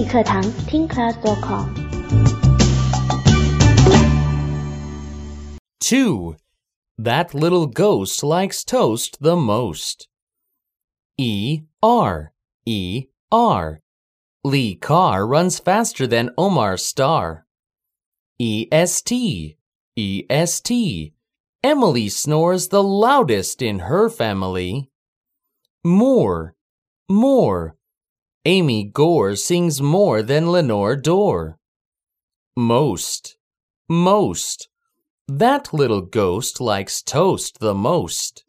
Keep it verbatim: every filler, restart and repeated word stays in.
语课堂听 class dot com。 Two. That little ghost likes toast the most. E R E R. Lee Carr runs faster than Omar Starr. E S T E S T. Emily snores the loudest in her family. More More. Amy Gore sings more than Lenore Dorr. Most Most. That little ghost likes toast the most.